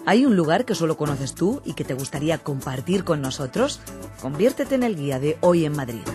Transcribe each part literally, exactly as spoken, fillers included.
¿Hay un lugar que solo conoces tú y que te gustaría compartir con nosotros? Conviértete en el guía de Hoy en Madrid.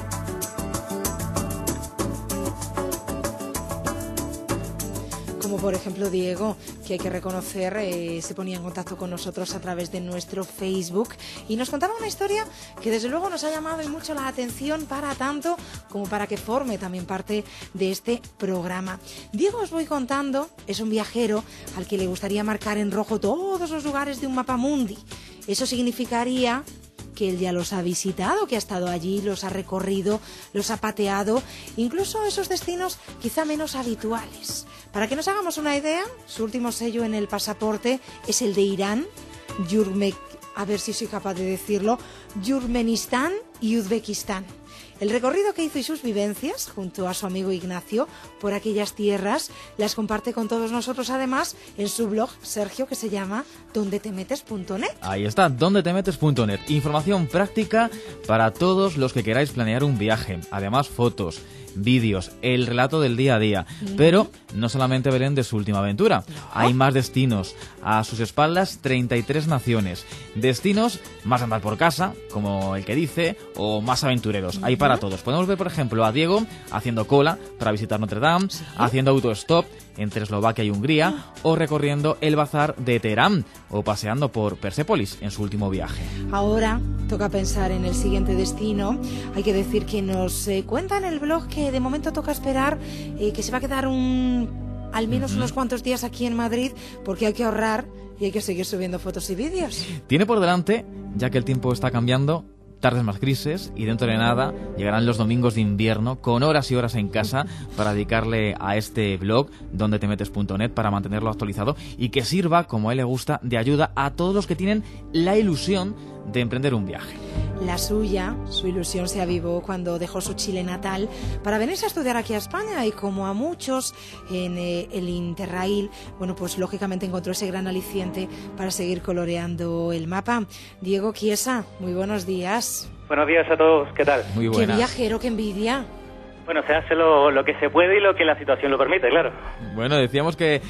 Como por ejemplo Diego, que hay que reconocer, eh, se ponía en contacto con nosotros a través de nuestro Facebook y nos contaba una historia que desde luego nos ha llamado y mucho la atención, para tanto como para que forme también parte de este programa. Diego, os voy contando, es un viajero al que le gustaría marcar en rojo todos los lugares de un mapa mundi. Eso significaría que él ya los ha visitado, que ha estado allí, los ha recorrido, los ha pateado, incluso esos destinos quizá menos habituales. Para que nos hagamos una idea, su último sello en el pasaporte es el de Irán, Yurmek, a ver si soy capaz de decirlo, Yurmenistán y Uzbekistán. El recorrido que hizo y sus vivencias, junto a su amigo Ignacio, por aquellas tierras, las comparte con todos nosotros, además, en su blog, Sergio, que se llama donde te metes punto net. Ahí está, donde te metes punto net. Información práctica para todos los que queráis planear un viaje. Además, fotos, vídeos, el relato del día a día. Mm. Pero no solamente Belén de su última aventura. No. Hay más destinos. A sus espaldas, treinta y tres naciones. Destinos más andar por casa, como el que dice, o más aventureros. Mm. Hay para todos. Podemos ver, por ejemplo, a Diego haciendo cola para visitar Notre Dame, ¿sí?, haciendo autostop entre Eslovaquia y Hungría, ah. o recorriendo el bazar de Teherán, o paseando por Persépolis en su último viaje. Ahora toca pensar en el siguiente destino. Hay que decir que nos eh, cuenta en el blog que de momento toca esperar, eh, que se va a quedar un al menos uh-huh. unos cuantos días aquí en Madrid, porque hay que ahorrar y hay que seguir subiendo fotos y vídeos. Tiene por delante, ya que el tiempo está cambiando, tardes más grises, y dentro de nada llegarán los domingos de invierno con horas y horas en casa para dedicarle a este blog donde te metes punto net, para mantenerlo actualizado y que sirva, como a él le gusta, de ayuda a todos los que tienen la ilusión de emprender un viaje. La suya, su ilusión se avivó cuando dejó su Chile natal para venirse a estudiar aquí a España, y como a muchos en eh, el Interrail, bueno, pues lógicamente encontró ese gran aliciente para seguir coloreando el mapa. Diego Chiesa, muy buenos días. Buenos días a todos, ¿qué tal? Muy buenas. Qué viajero, qué envidia. Bueno, se hace lo, lo que se puede y lo que la situación lo permite, claro. Bueno, decíamos que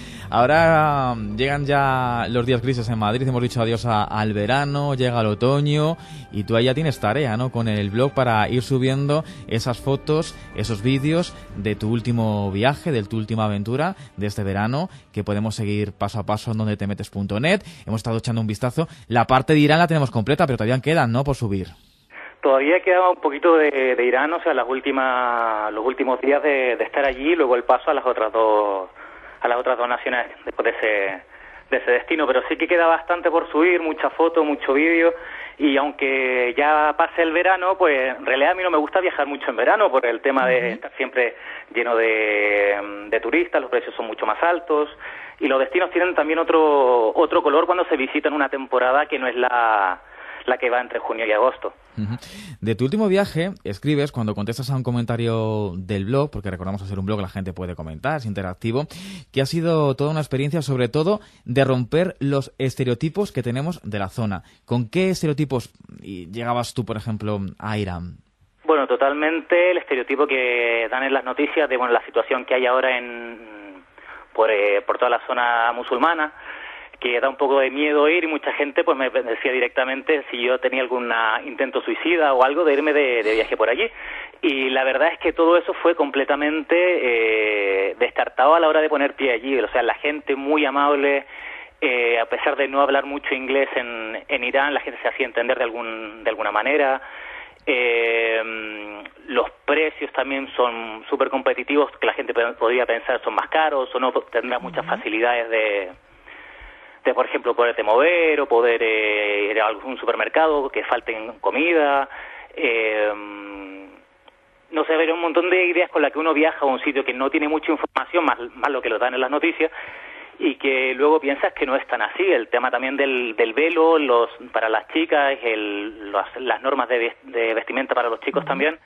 ahora llegan ya los días grises en Madrid, hemos dicho adiós a, al verano, llega el otoño, y tú ahí ya tienes tarea, ¿no?, con el blog para ir subiendo esas fotos, esos vídeos de tu último viaje, de tu última aventura de este verano, que podemos seguir paso a paso en donde te metes punto net. Hemos estado echando un vistazo. La parte de Irán la tenemos completa, pero todavía quedan, ¿no?, por subir. Todavía quedaba un poquito de, de Irán, o sea, las últimas, los últimos días de, de estar allí, y luego el paso a las otras dos, a las otras dos naciones después de ese, de ese destino. Pero sí que queda bastante por subir, mucha foto, mucho vídeo, y aunque ya pase el verano, pues en realidad a mí no me gusta viajar mucho en verano por el tema de estar siempre lleno de, de turistas, los precios son mucho más altos, y los destinos tienen también otro, otro color cuando se visitan una temporada que no es la... la que va entre junio y agosto. Uh-huh. De tu último viaje, escribes, cuando contestas a un comentario del blog, porque recordamos hacer un blog, la gente puede comentar, es interactivo, que ha sido toda una experiencia, sobre todo, de romper los estereotipos que tenemos de la zona. ¿Con qué estereotipos llegabas tú, por ejemplo, a Irán? Bueno, totalmente el estereotipo que dan en las noticias de bueno la situación que hay ahora en por, eh, por toda la zona musulmana, que da un poco de miedo ir, y mucha gente pues me decía directamente si yo tenía algún intento suicida o algo de irme de, de viaje por allí. Y la verdad es que todo eso fue completamente eh, descartado a la hora de poner pie allí. O sea, la gente muy amable, eh, a pesar de no hablar mucho inglés en, en Irán, la gente se hacía entender de algún de alguna manera. Eh, los precios también son súper competitivos, que la gente podría pensar son más caros o no tendrá muchas facilidades de... de, por ejemplo, poderte mover o poder eh, ir a algún supermercado, que falten comida, eh, no sé, hay un montón de ideas con las que uno viaja a un sitio que no tiene mucha información, más, más lo que lo dan en las noticias, y que luego piensas que no es tan así. El tema también del, del velo, los para las chicas, el, los, las normas de, de vestimenta para los chicos también.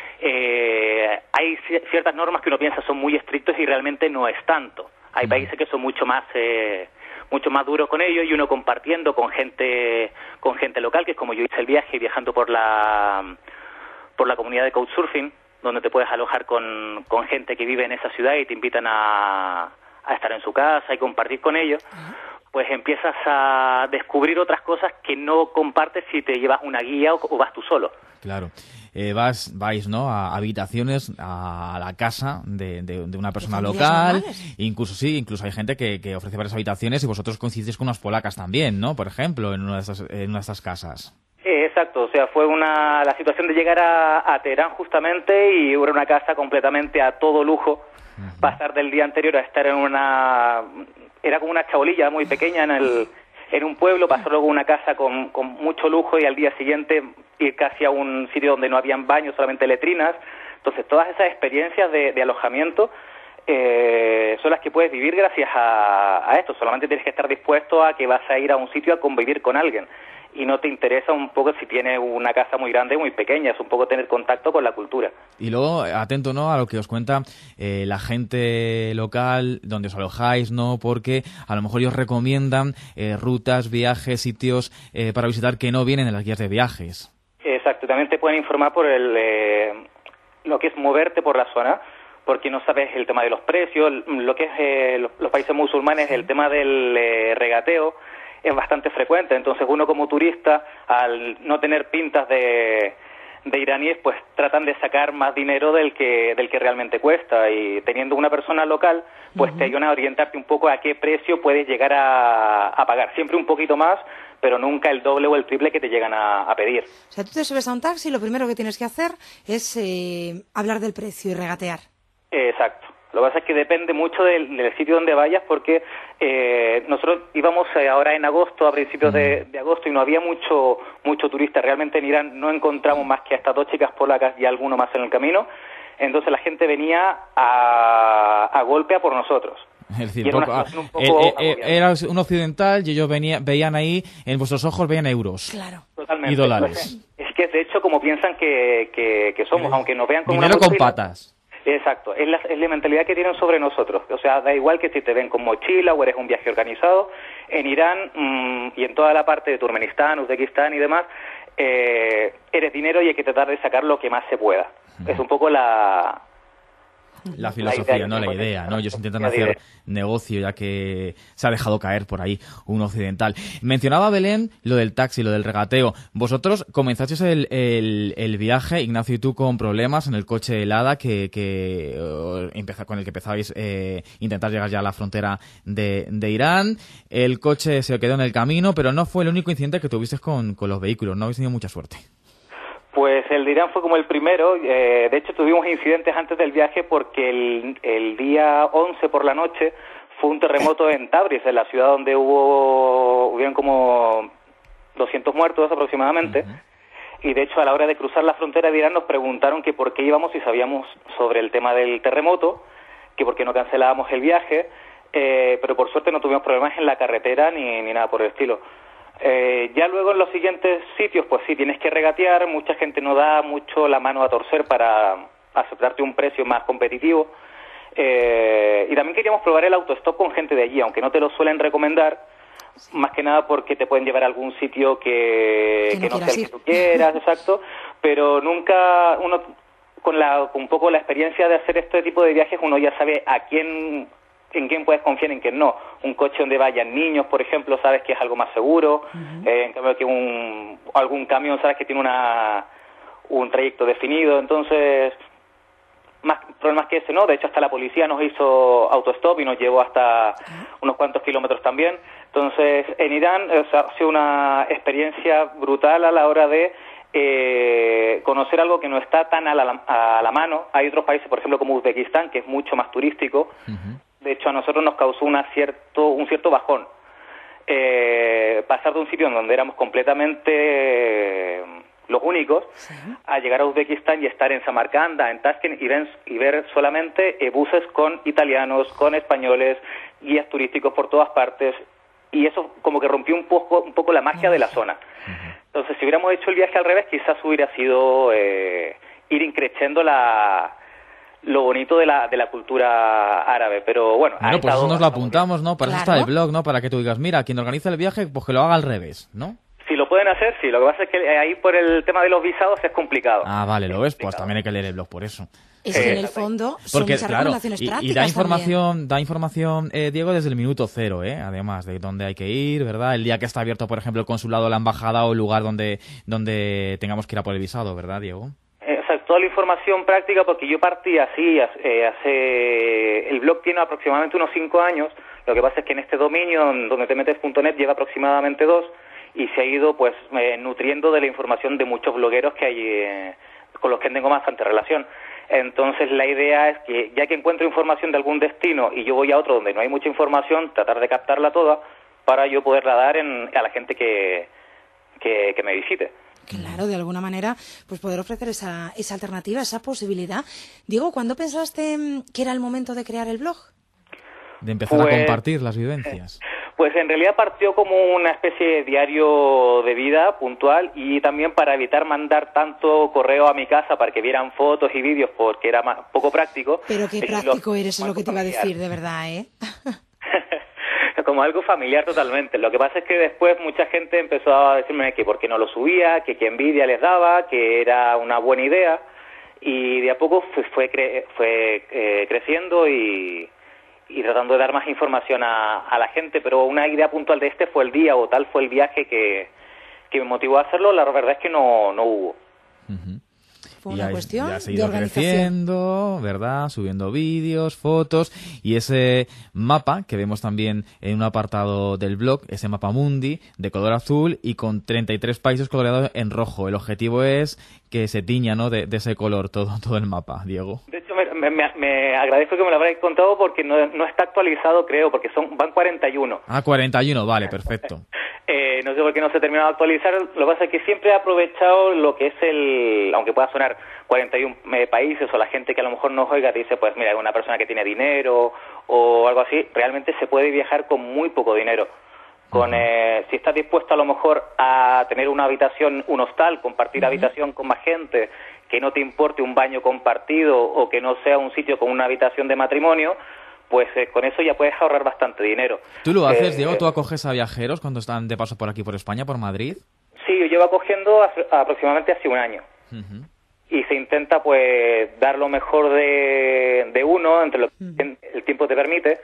Eh, hay ciertas normas que uno piensa son muy estrictos y realmente no es tanto. Hay países que son mucho más... Eh, mucho más duro con ello, y uno compartiendo con gente con gente local, que es como yo hice el viaje viajando por la por la comunidad de Couchsurfing, donde te puedes alojar con, con gente que vive en esa ciudad y te invitan a, a estar en su casa y compartir con ellos, pues empiezas a descubrir otras cosas que no compartes si te llevas una guía o, o vas tú solo. Claro. Eh, vas, vais, ¿no?, a habitaciones, a la casa de, de, de una persona local. Normales. Incluso sí, incluso hay gente que, que ofrece varias habitaciones y vosotros coincidís con unas polacas también, ¿no? Por ejemplo, en una de estas, en una de estas casas. Eh, exacto, o sea, fue una la situación de llegar a, a Teherán justamente y era una casa completamente a todo lujo. Uh-huh. Pasar del día anterior a estar en una... Era como una chabolilla muy pequeña en el... en un pueblo, pasó luego una casa con, con mucho lujo y al día siguiente ir casi a un sitio donde no habían baños, solamente letrinas. Entonces, todas esas experiencias de, de alojamiento eh, son las que puedes vivir gracias a, a esto. Solamente tienes que estar dispuesto a que vas a ir a un sitio a convivir con alguien. Y no te interesa un poco si tienes una casa muy grande o muy pequeña, es un poco tener contacto con la cultura. Y luego, atento, ¿no?, a lo que os cuenta eh, la gente local donde os alojáis, ¿no?, porque a lo mejor ellos recomiendan eh, rutas, viajes, sitios eh, para visitar que no vienen en las guías de viajes. Exacto, también te pueden informar por el eh, lo que es moverte por la zona, porque no sabes el tema de los precios, lo que es eh, los, los países musulmanes, el tema del eh, regateo, es bastante frecuente. Entonces uno como turista, al no tener pintas de, de iraníes, pues tratan de sacar más dinero del que del que realmente cuesta, y teniendo una persona local, pues uh-huh. te ayuda a orientarte un poco a qué precio puedes llegar a, a pagar. Siempre un poquito más, pero nunca el doble o el triple que te llegan a, a pedir. O sea, tú te subes a un taxi y lo primero que tienes que hacer es eh, hablar del precio y regatear. Exacto. Lo que pasa es que depende mucho del, del sitio donde vayas, porque eh, nosotros íbamos eh, ahora en agosto, a principios de, de agosto, y no había mucho mucho turista. Realmente en Irán no encontramos más que a estas dos chicas polacas y alguno más en el camino. Entonces la gente venía a, a golpe a por nosotros. Es decir, poco, ah, un poco el, el, era un occidental y ellos venía, veían ahí, en vuestros ojos veían euros. Claro. Totalmente. Y dólares. Es que de hecho como piensan que, que, que somos, aunque nos vean como dinero una con patas. Exacto, es la, es la mentalidad que tienen sobre nosotros. O sea, da igual que si te ven con mochila o eres un viaje organizado. En Irán mmm, y en toda la parte de Turkmenistán, Uzbekistán y demás, eh, eres dinero y hay que tratar de sacar lo que más se pueda. Uh-huh. Es un poco la... La filosofía, la idea, no la idea, ¿no? Ellos intentan hacer negocio, ya que se ha dejado caer por ahí un occidental. Mencionaba Belén lo del taxi, lo del regateo. Vosotros comenzasteis el, el, el viaje, Ignacio y tú, con problemas en el coche helada que, que uh, empezó, con el que empezabais eh, intentar llegar ya a la frontera de, de Irán. El coche se quedó en el camino, pero no fue el único incidente que tuvisteis con, con los vehículos. No habéis tenido mucha suerte. Pues el de Irán fue como el primero. Eh, de hecho, tuvimos incidentes antes del viaje porque el, el día once por la noche fue un terremoto en Tabriz, en la ciudad donde hubo hubieron como doscientos muertos aproximadamente. Uh-huh. Y de hecho, a la hora de cruzar la frontera de Irán nos preguntaron que por qué íbamos y sabíamos sobre el tema del terremoto, que por qué no cancelábamos el viaje, eh, pero por suerte no tuvimos problemas en la carretera ni, ni nada por el estilo. Eh, ya luego en los siguientes sitios, pues sí, tienes que regatear, mucha gente no da mucho la mano a torcer para aceptarte un precio más competitivo. Eh, y también queríamos probar el autostop con gente de allí, aunque no te lo suelen recomendar, sí. Más que nada porque te pueden llevar a algún sitio que, que no, que no sea el que tú quieras, exacto, pero nunca, uno con, la, con un poco la experiencia de hacer este tipo de viajes, uno ya sabe a quién... en quién puedes confiar y en quién no. Un coche donde vayan niños, por ejemplo, sabes que es algo más seguro. Uh-huh. Eh, en cambio que un algún camión sabes que tiene una un trayecto definido. Entonces, más problemas que ese no. De hecho, hasta la policía nos hizo autostop y nos llevó hasta uh-huh. unos cuantos kilómetros también. Entonces, en Irán o sea, ha sido una experiencia brutal a la hora de eh, conocer algo que no está tan a la, a la mano. Hay otros países, por ejemplo, como Uzbekistán, que es mucho más turístico. Uh-huh. De hecho, a nosotros nos causó una cierto, un cierto bajón. Eh, pasar de un sitio en donde éramos completamente eh, los únicos, sí. a llegar a Uzbekistán y estar en Samarcanda, en Tashkent, y ver, y ver solamente eh, buses con italianos, con españoles, guías turísticos por todas partes. Y eso como que rompió un poco, un poco la magia de la zona. Entonces, si hubiéramos hecho el viaje al revés, quizás hubiera sido eh, ir increciendo la... lo bonito de la de la cultura árabe, pero bueno... Bueno, pues eso nos lo apuntamos, ¿no? Para claro. eso está el blog, ¿no? Para que tú digas, mira, quien organiza el viaje, pues que lo haga al revés, ¿no? Si lo pueden hacer, sí. Lo que pasa es que ahí por el tema de los visados es complicado. Ah, vale, lo ves, pues también hay que leer el blog por eso. Es que en el fondo son Porque, muchas claro, recomendaciones y, prácticas y da información, también. da información eh, Diego, desde el minuto cero, ¿eh? Además de dónde hay que ir, ¿verdad? El día que está abierto, por ejemplo, el consulado, la embajada o el lugar donde, donde tengamos que ir a por el visado, ¿verdad, Diego? Exacto, toda la información práctica, porque yo partí así, eh, hace... El blog tiene aproximadamente unos cinco años, lo que pasa es que en este dominio, donde te metes punto net, lleva aproximadamente dos, y se ha ido, pues, eh, nutriendo de la información de muchos blogueros que hay, eh, con los que tengo bastante relación. Entonces la idea es que, ya que encuentro información de algún destino y yo voy a otro donde no hay mucha información, tratar de captarla toda para yo poderla dar en, a la gente que, que, que me visite. Claro, de alguna manera, pues poder ofrecer esa, esa alternativa, esa posibilidad. Diego, ¿cuándo pensaste que era el momento de crear el blog? De empezar pues, a compartir las vivencias. Pues en realidad partió como una especie de diario de vida puntual, y también para evitar mandar tanto correo a mi casa para que vieran fotos y vídeos, porque era más, poco práctico. Pero qué práctico eres, es lo que te iba a decir, de verdad, ¿eh? Como algo familiar totalmente. Lo que pasa es que después mucha gente empezó a decirme que por qué no lo subía, que qué envidia les daba, que era una buena idea, y de a poco fue, fue, cre fue eh, creciendo y, y tratando de dar más información a, a la gente, pero una idea puntual de este fue el día o tal fue el viaje que, que me motivó a hacerlo, la verdad es que no, no hubo. Uh-huh. Fue y una ya, cuestión ya se ha de ido organización. creciendo, ¿verdad? Subiendo vídeos, fotos y ese mapa que vemos también en un apartado del blog, ese mapa mundi de color azul y con treinta y tres países coloreados en rojo. El objetivo es que se tiña, ¿no?, de, de ese color todo, todo el mapa, Diego. De hecho, me, me, me agradezco que me lo habréis contado porque no, no está actualizado, creo, porque son van cuarenta y uno. Ah, cuarenta y uno, vale, perfecto. Eh, no sé por qué no se ha terminado de actualizar. Lo que pasa es que siempre he aprovechado lo que es el, aunque pueda sonar cuarenta y uno eh, países, o la gente que a lo mejor nos oiga te dice, pues mira, una persona que tiene dinero o algo así, realmente se puede viajar con muy poco dinero. Con eh, si estás dispuesto a lo mejor a tener una habitación, un hostal, compartir uh-huh. habitación con más gente, que no te importe un baño compartido o que no sea un sitio con una habitación de matrimonio, pues eh, con eso ya puedes ahorrar bastante dinero. ¿Tú lo haces, eh, Diego? ¿Tú acoges a viajeros cuando están de paso por aquí, por España, por Madrid? Sí, yo llevo acogiendo hace, aproximadamente hace un año. Uh-huh. Y se intenta, pues, dar lo mejor de, de uno, entre lo que uh-huh. el tiempo te permite,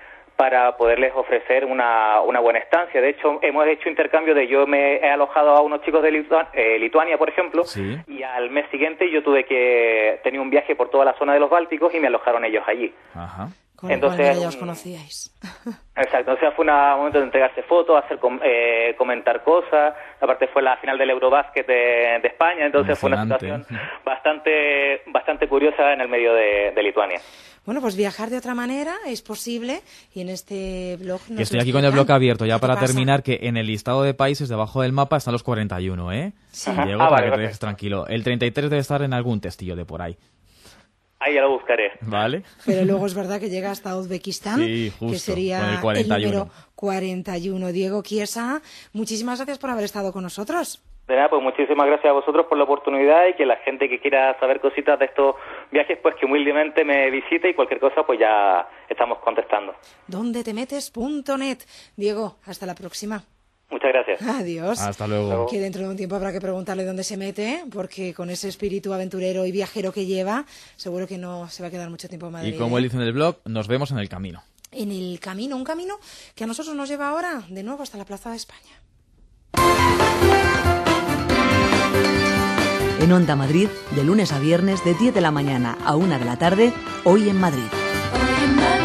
para poderles ofrecer una, una buena estancia. De hecho, hemos hecho intercambio de yo me he alojado a unos chicos de Litua, eh, Lituania, por ejemplo, ¿sí? Y al mes siguiente yo tuve que tener un viaje por toda la zona de los Bálticos y me alojaron ellos allí. Ajá. Con lo entonces, cual ya os conocíais. Exacto, o sea, fue un momento de entregarse fotos, hacer eh, comentar cosas. Aparte fue la final del Eurobásquet de, de España, entonces fue una situación bastante bastante curiosa en el medio de, de Lituania. Bueno, pues viajar de otra manera es posible y en este blog... Que estoy aquí con el blog abierto ya para pasa? terminar, que en el listado de países debajo del mapa están los cuarenta y uno, ¿eh? Sí. Diego, ah, para vale, que te dejes tranquilo. El treinta y tres debe estar en algún testillo de por ahí. Ahí ya lo buscaré. Vale. Pero luego es verdad que llega hasta Uzbekistán, sí, justo, que sería con el, cuarenta y uno. el número cuarenta y uno. Diego Chiesa, muchísimas gracias por haber estado con nosotros. De nada, pues muchísimas gracias a vosotros por la oportunidad y que la gente que quiera saber cositas de estos viajes, pues que humildemente me visite y cualquier cosa, pues ya estamos contestando. donde te metes punto net. Diego, hasta la próxima. Muchas gracias. Adiós. Hasta luego. Que dentro de un tiempo habrá que preguntarle dónde se mete, porque con ese espíritu aventurero y viajero que lleva, seguro que no se va a quedar mucho tiempo en Madrid. Y como ¿eh? él dice en el blog, nos vemos en el camino. En el camino, un camino que a nosotros nos lleva ahora de nuevo hasta la Plaza de España. En Onda Madrid, de lunes a viernes, de diez de la mañana a una de la tarde, Hoy en Madrid. Hoy en Madrid.